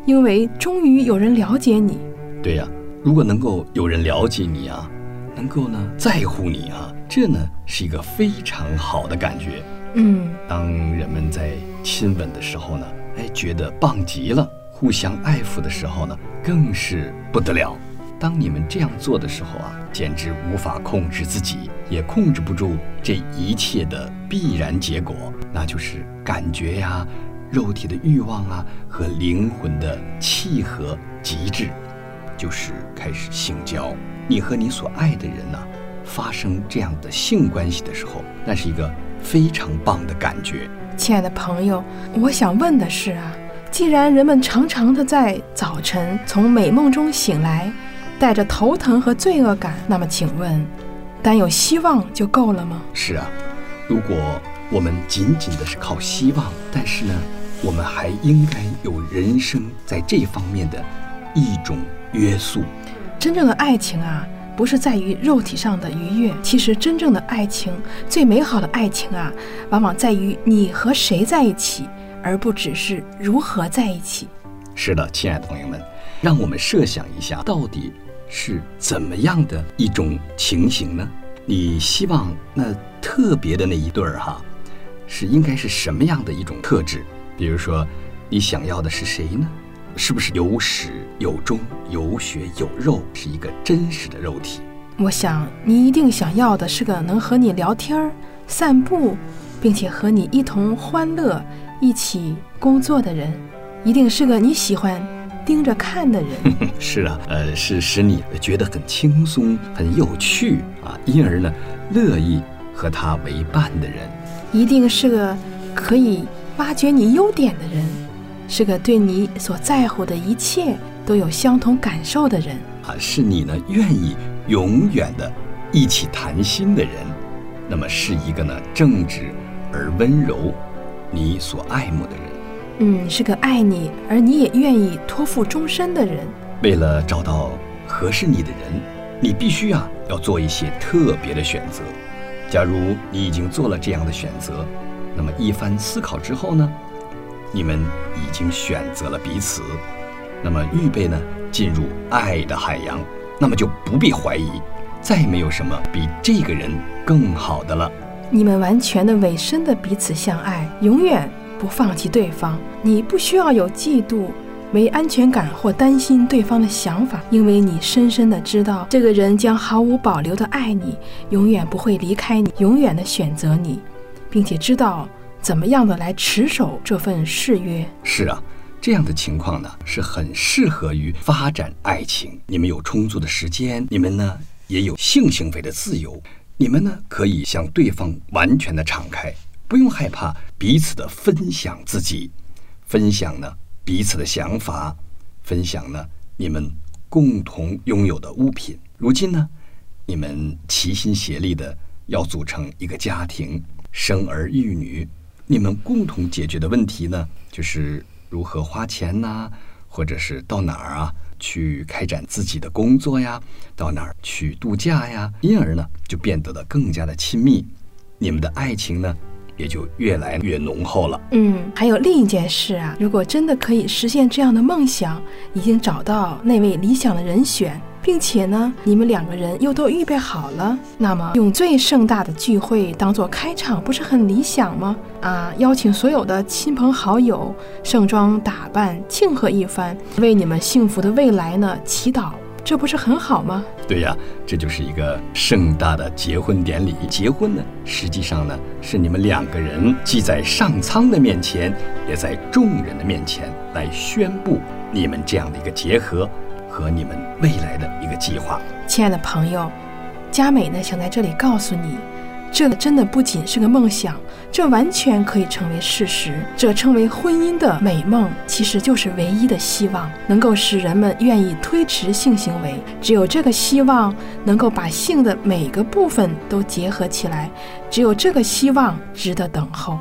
因为终于有人了解你。 对呀，如果能够有人了解你啊，能够呢在乎你啊，这呢是一个非常好的感觉。 嗯， 当人们在亲吻的时候呢，哎，觉得棒极了；互相爱抚的时候呢，更是不得了。当你们这样做的时候啊，简直无法控制自己，也控制不住这一切的必然结果，那就是感觉呀、肉体的欲望啊和灵魂的契合极致，就是开始性交。你和你所爱的人呢、啊，发生这样的性关系的时候，那是一个非常棒的感觉。 亲爱的朋友，我想问的是啊，既然人们常常的在早晨从美梦中醒来，带着头疼和罪恶感，那么请问，单有希望就够了吗？ 是啊，如果我们仅仅的是靠希望，但是呢，我们还应该有人生在这方面的一种约束。 真正的爱情啊，不是在于肉体上的愉悦，其实真正的爱情，最美好的爱情啊，往往在于你和谁在一起，而不只是如何在一起。 是的，亲爱的朋友们，让我们设想一下，到底是怎么样的一种情形呢？你希望那特别的那一对儿哈，是应该是什么样的一种特质？比如说，你想要的是谁呢？是不是有始有终有血有肉，是一个真实的肉体？ 我想你一定想要的是个能和你聊天、散步，并且和你一同欢乐、一起工作的人，一定是个你喜欢盯着看的人。 是啊，呃，是使你觉得很轻松、很有趣啊，因而呢，乐意和他为伴的人。 一定是个可以挖掘你优点的人，是个对你所在乎的一切都有相同感受的人啊，是你呢愿意永远的一起谈心的人。那么是一个呢正直而温柔你所爱慕的人。 嗯，是个爱你而你也愿意托付终身的人。 为了找到合适你的人，你必须啊要做一些特别的选择。假如你已经做了这样的选择，那么一番思考之后呢，你们已经选择了彼此，那么预备呢进入爱的海洋，那么就不必怀疑，再没有什么比这个人更好的了。 你们完全的委身的彼此相爱，永远不放弃对方。你不需要有嫉妒、没安全感或担心对方的想法，因为你深深的知道这个人将毫无保留的爱你，永远不会离开你，永远的选择你，并且知道怎么样的来持守这份誓约。 是啊，这样的情况呢是很适合于发展爱情。你们有充足的时间，你们呢也有性行为的自由，你们呢可以向对方完全的敞开，不用害怕彼此的分享自己，分享呢彼此的想法，分享呢你们共同拥有的物品。如今呢，你们齐心协力的要组成一个家庭，生儿育女。你们共同解决的问题呢，就是如何花钱呐，或者是到哪儿啊去开展自己的工作呀，到哪儿去度假呀，因而呢就变得了更加的亲密，你们的爱情呢也就越来越浓厚了。 嗯，还有另一件事啊，如果真的可以实现这样的梦想，已经找到那位理想的人选，并且呢你们两个人又都预备好了，那么用最盛大的聚会当做开场，不是很理想吗？啊，邀请所有的亲朋好友，盛装打扮，庆贺一番，为你们幸福的未来呢祈祷，这不是很好吗？ 对呀，这就是一个盛大的结婚典礼。结婚呢，实际上呢，是你们两个人既在上苍的面前，也在众人的面前来宣布你们这样的一个结合和你们未来的一个计划。 亲爱的朋友，佳美呢想在这里告诉你，这真的不仅是个梦想，这完全可以成为事实。这称为婚姻的美梦，其实就是唯一的希望，能够使人们愿意推迟性行为。只有这个希望能够把性的每个部分都结合起来，只有这个希望值得等候。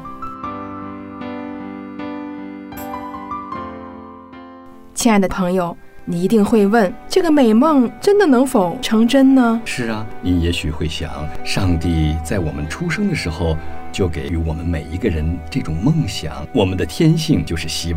亲爱的朋友，你一定会问，这个美梦真的能否成真呢？ 是啊，你也许会想，上帝在我们出生的时候就给予我们每一个人这种梦想，我们的天性就是希望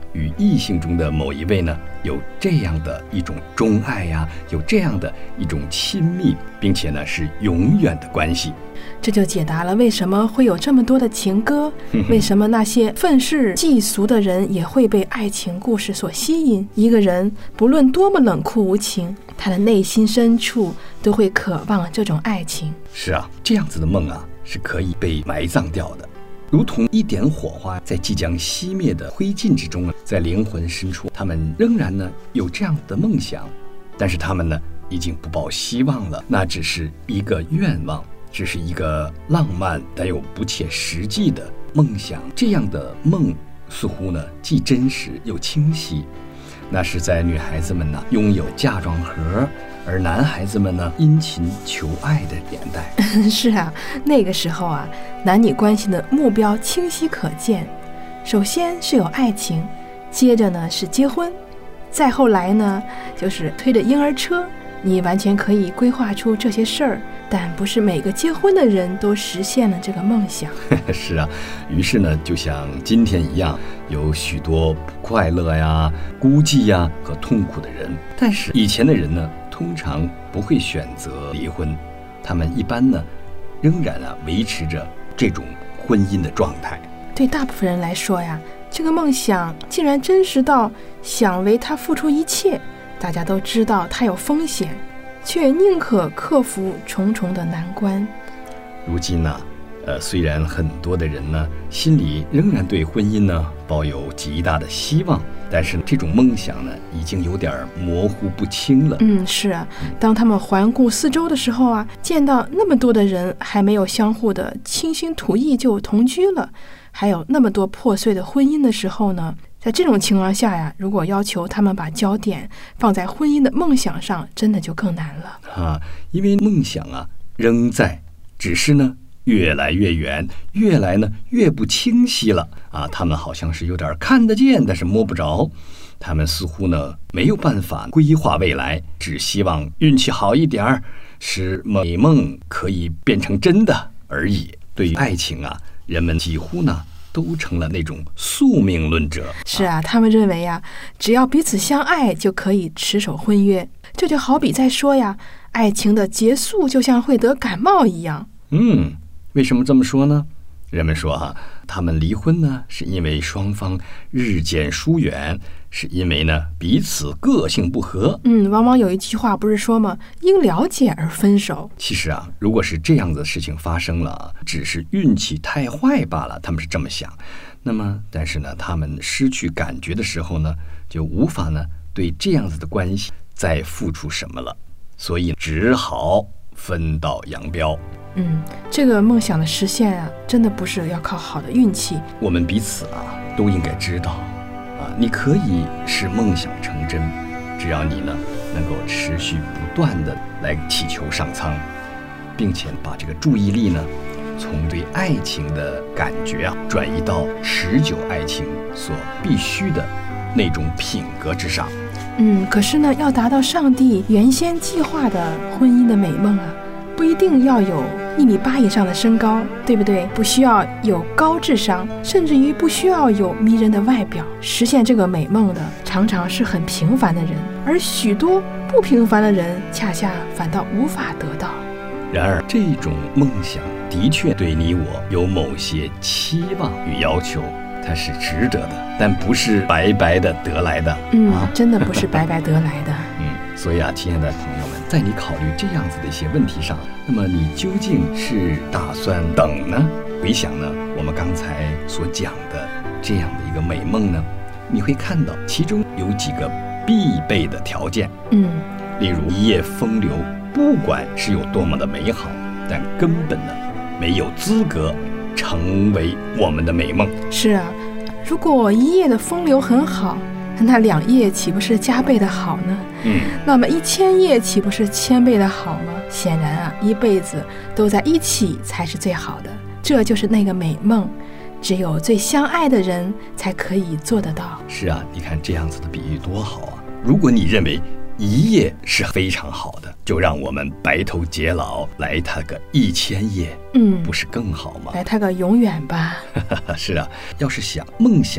与异性中的某一位呢有这样的一种钟爱呀、啊，有这样的一种亲密，并且呢是永远的关系。 这就解答了为什么会有这么多的情歌，为什么那些愤世嫉俗的人也会被爱情故事所吸引。一个人不论多么冷酷无情，他的内心深处都会渴望这种爱情。 是啊，这样子的梦啊是可以被埋葬掉的，如同一点火花在即将熄灭的灰烬之中，在灵魂深处，他们仍然呢有这样的梦想，但是他们呢已经不抱希望了，那只是一个愿望，只是一个浪漫但又不切实际的梦想。这样的梦似乎呢既真实又清晰，那是在女孩子们呢拥有嫁妆盒，而男孩子们呢殷勤求爱的年代。 是啊，那个时候啊，男女关系的目标清晰可见，首先是有爱情，接着呢是结婚，再后来呢就是推着婴儿车。你完全可以规划出这些事儿，但不是每个结婚的人都实现了这个梦想。 是啊，于是呢，就像今天一样，有许多不快乐呀、孤寂呀和痛苦的人。但是以前的人呢，通常不会选择离婚，他们一般呢，仍然啊维持着这种婚姻的状态。 对大部分人来说呀，这个梦想竟然真实到想为他付出一切。大家都知道它有风险，却宁可克服重重的难关。 如今呢，呃，虽然很多的人呢心里仍然对婚姻呢抱有极大的希望，但是这种梦想呢已经有点模糊不清了。 嗯，是啊，当他们环顾四周的时候啊，见到那么多的人还没有相互的倾心吐意就同居了，还有那么多破碎的婚姻的时候呢，在这种情况下呀，如果要求他们把焦点放在婚姻的梦想上，真的就更难了啊！因为梦想啊仍在，只是呢越来越远，越来呢越不清晰了啊！他们好像是有点看得见，但是摸不着。他们似乎呢没有办法规划未来，只希望运气好一点，使美梦可以变成真的而已。对于爱情啊，人们几乎呢都成了那种宿命论者。 是啊，他们认为呀，只要彼此相爱就可以持守婚约。这就好比在说呀，爱情的结束就像会得感冒一样。 嗯，为什么这么说呢？人们说啊，他们离婚呢是因为双方日渐疏远，是因为呢彼此个性不合。 嗯，往往有一句话不是说吗？因了解而分手。 其实啊，如果是这样的事情发生了，只是运气太坏罢了，他们是这么想。那么，但是呢，他们失去感觉的时候呢，就无法呢对这样子的关系再付出什么了，所以只好分道扬镳。 嗯，这个梦想的实现啊，真的不是要靠好的运气。 我们彼此啊，都应该知道，啊，你可以使梦想成真，只要你呢能够持续不断的来祈求上苍，并且把这个注意力呢，从对爱情的感觉啊，转移到持久爱情所必须的那种品格之上。 嗯，可是呢，要达到上帝原先计划的婚姻的美梦啊，不一定要有一米八以上的身高，对不对？不需要有高智商，甚至于不需要有迷人的外表。实现这个美梦的，常常是很平凡的人，而许多不平凡的人，恰恰反倒无法得到。 然而，这种梦想的确对你我有某些期望与要求，它是值得的，但不是白白的得来的。 嗯， 啊、 真的不是白白得来的。 嗯，所以啊，亲爱的朋友们，在你考虑这样子的一些问题上，那么你究竟是打算等呢，回想呢我们刚才所讲的这样的一个美梦呢，你会看到其中有几个必备的条件。 嗯， 例如一夜风流，不管是有多么的美好，但根本呢没有资格成为我们的美梦。 是啊，如果一夜的风流很好，那两夜岂不是加倍的好呢？ 嗯， 那么一千夜岂不是千倍的好吗？显然啊，一辈子都在一起才是最好的，这就是那个美梦，只有最相爱的人才可以做得到。 是啊，你看这样子的比喻多好啊！如果你认为一夜是非常好的，就让我们白头偕老，来他个一千夜， 嗯， 不是更好吗？ 来他个永远吧。 是啊，要是想梦想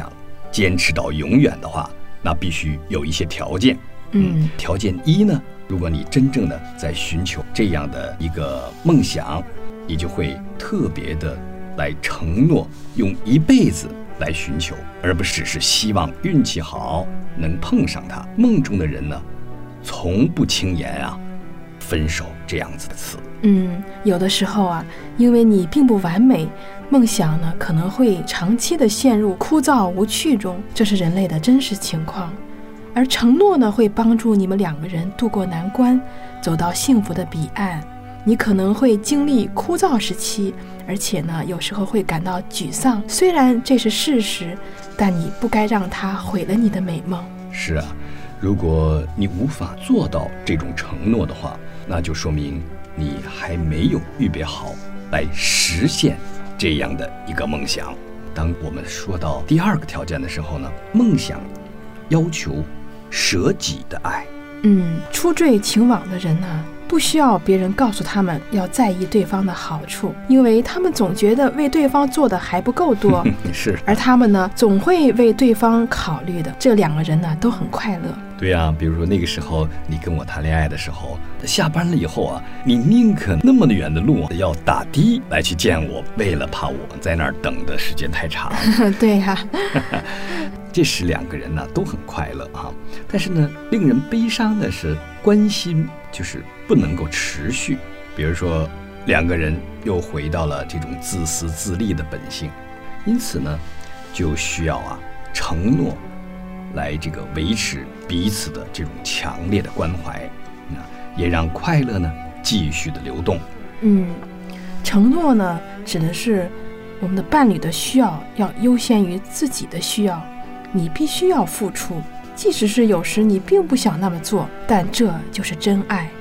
坚持到永远的话，那必须有一些条件。 嗯， 条件一呢，如果你真正的在寻求这样的一个梦想，你就会特别的来承诺用一辈子来寻求，而不只是希望运气好能碰上它。梦中的人呢，从不轻言啊分手这样子的词。 嗯，有的时候啊，因为你并不完美，梦想呢可能会长期的陷入枯燥无趣中，这是人类的真实情况。而承诺呢，会帮助你们两个人渡过难关，走到幸福的彼岸。你可能会经历枯燥时期，而且呢，有时候会感到沮丧。虽然这是事实，但你不该让它毁了你的美梦。 是啊，如果你无法做到这种承诺的话，那就说明你还没有预备好来实现这样的一个梦想。当我们说到第二个条件的时候呢，梦想要求舍己的爱。 嗯，初坠情网的人呢，不需要别人告诉他们要在意对方的好处，因为他们总觉得为对方做的还不够多是， 而他们呢，总会为对方考虑的。这两个人呢，都很快乐。 对啊，比如说那个时候你跟我谈恋爱的时候，下班了以后啊，你宁可那么远的路要打的来去见我，为了怕我在那儿等的时间太长对呀、啊这时两个人呢都很快乐啊，但是呢，令人悲伤的是，关心就是不能够持续。比如说，两个人又回到了这种自私自利的本性，因此呢，就需要啊承诺来这个维持彼此的这种强烈的关怀，那也让快乐呢继续的流动。 嗯，承诺呢指的是我们的伴侣的需要要优先于自己的需要。你必须要付出，即使是有时你并不想那么做，但这就是真爱。